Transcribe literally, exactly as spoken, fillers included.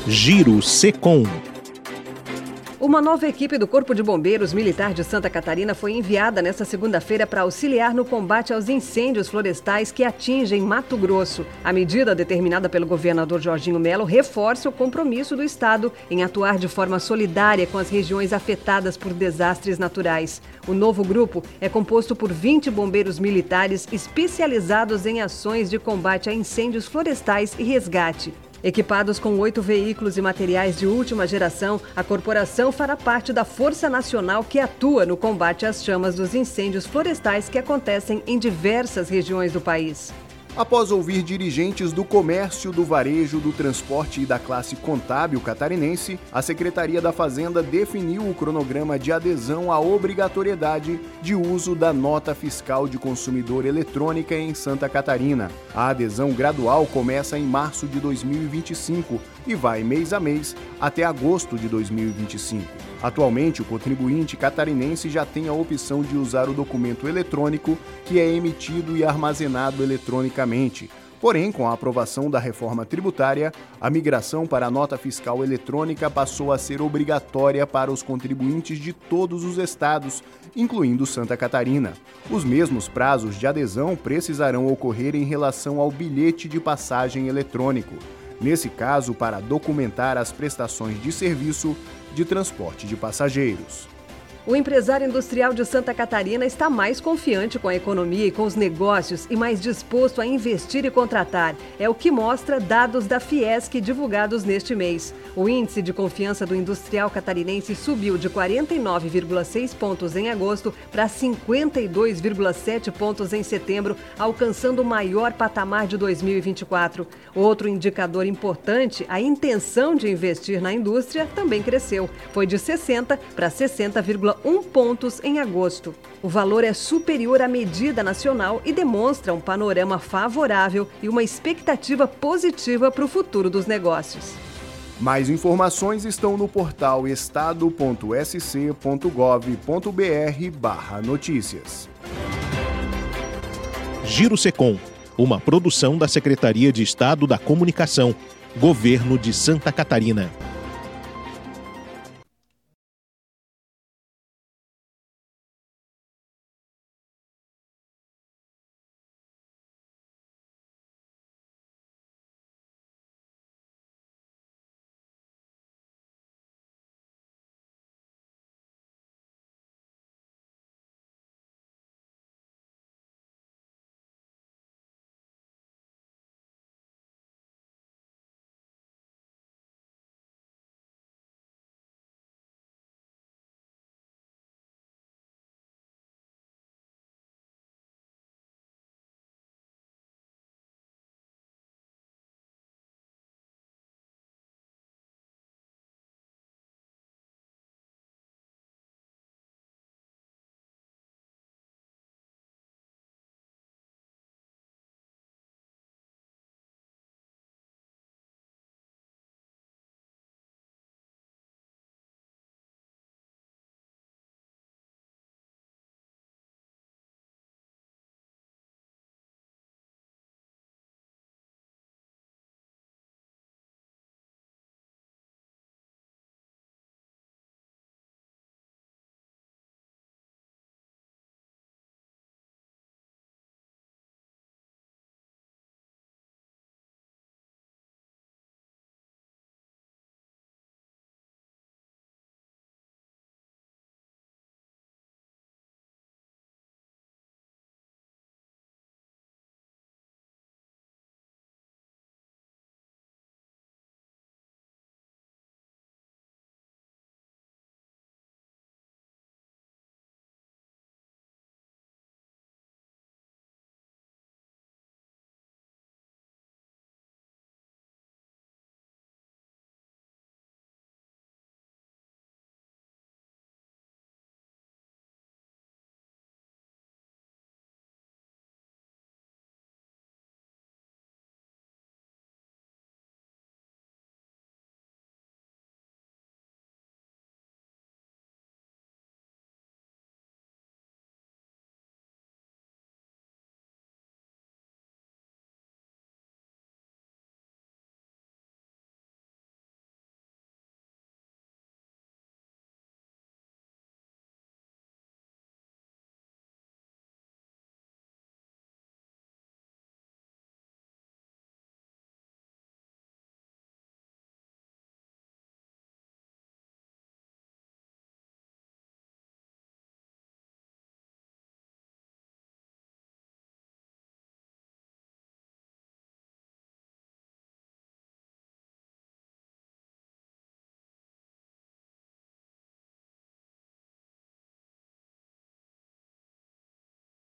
Giro Secom. Uma nova equipe do Corpo de Bombeiros Militar de Santa Catarina foi enviada nesta segunda-feira para auxiliar no combate aos incêndios florestais que atingem Mato Grosso. A medida determinada pelo governador Jorginho Melo reforça o compromisso do Estado em atuar de forma solidária com as regiões afetadas por desastres naturais. O novo grupo é composto por vinte bombeiros militares especializados em ações de combate a incêndios florestais e resgate. Equipados com oito veículos e materiais de última geração, a corporação fará parte da Força Nacional que atua no combate às chamas dos incêndios florestais que acontecem em diversas regiões do país. Após ouvir dirigentes do comércio, do varejo, do transporte e da classe contábil catarinense, a Secretaria da Fazenda definiu o cronograma de adesão à obrigatoriedade de uso da nota fiscal de consumidor eletrônica em Santa Catarina. A adesão gradual começa em março de dois mil e vinte e cinco e vai mês a mês até agosto de dois mil e vinte e cinco. Atualmente, o contribuinte catarinense já tem a opção de usar o documento eletrônico, que é emitido e armazenado eletronicamente. Porém, com a aprovação da reforma tributária, a migração para a nota fiscal eletrônica passou a ser obrigatória para os contribuintes de todos os estados, incluindo Santa Catarina. Os mesmos prazos de adesão precisarão ocorrer em relação ao bilhete de passagem eletrônico. Nesse caso, para documentar as prestações de serviço de transporte de passageiros. O empresário industrial de Santa Catarina está mais confiante com a economia e com os negócios e mais disposto a investir e contratar. É o que mostra dados da Fiesc divulgados neste mês. O índice de confiança do industrial catarinense subiu de quarenta e nove vírgula seis pontos em agosto para cinquenta e dois vírgula sete pontos em setembro, alcançando o maior patamar de dois mil e vinte e quatro. Outro indicador importante, a intenção de investir na indústria, também cresceu. Foi de sessenta para sessenta vírgula um pontos em agosto. O valor é superior à medida nacional e demonstra um panorama favorável e uma expectativa positiva para o futuro dos negócios. Mais informações estão no portal estado ponto s c ponto gov ponto b r barra notícias. Giro Secom, uma produção da Secretaria de Estado da Comunicação, Governo de Santa Catarina.